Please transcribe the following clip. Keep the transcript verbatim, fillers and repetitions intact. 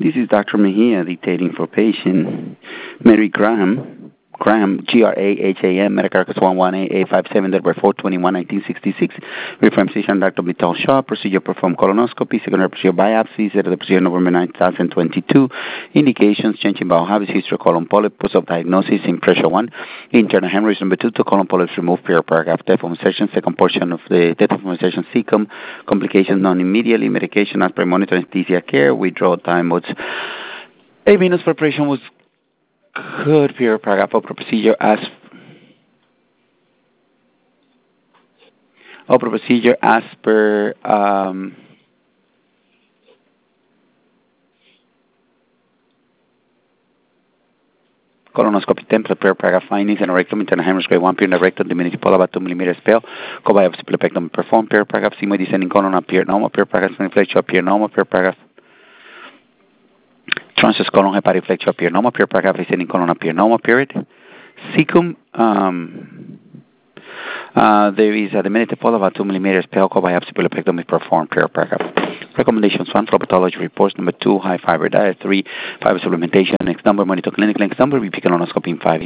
This is Doctor Mejia dictating for patient Mary Graham. Graham, G R A H A M, Medicarcus one one eight eight five seven, Delaware four twenty-one, nineteen sixty-six. Reference physician Doctor Vital Shaw. Procedure performed colonoscopy. Secondary procedure biopsy. Set of the procedure November ninth, twenty twenty-two. Indications: changing bowel habits, history of colon polyp, post of diagnosis in pressure one. Internal hemorrhage number two. Two colon polyps removed. Period paragraph. Death from insertion. Second portion of the death from insertion cecum. Complications non immediately. Medication as per monitor anesthesia care. Withdrawal time was eight minutes. Preparation was good. Period paragraph. Upper procedure as upper procedure as per um, colonoscopy template. Period paragraph. Findings and rectum internal hemorrhage grade one. Period rectum diminished pola about two millimeters spell. Co-biopsy plectomy performed. Period paragraph. Sigmoid descending colon appeared normal. Period paragraph. Flexure appeared normal. Period paragraph. Transverse colon hepatic flexure appear normal. Period paragraph. Descending colon appear normal. Period. Cecum. Um, uh, there is a diminutive pola about two millimeters. Pelco biopsy plectomy performed. Period paragraph. Recommendations: one, phlebotometry reports. Number two, high fiber diet. Three, fiber supplementation. Next number, monitor clinic. Next number, repeat colonoscopy in five